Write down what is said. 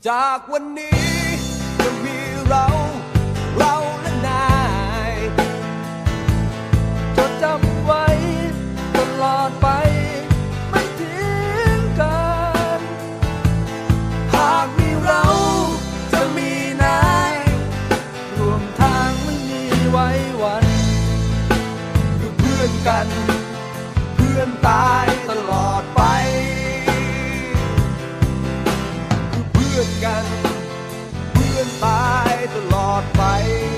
จากวันนี้จะมีเราและนายจดจำไว้ตลอดไปไม่ทิ้งกันหากมีเราจะมีนายรวมทางไม่มีไว้วันคือเพื่อนกันเพื่อนตายตลอดไปคือเพื่อนกันเพื่อนตายตลอดไป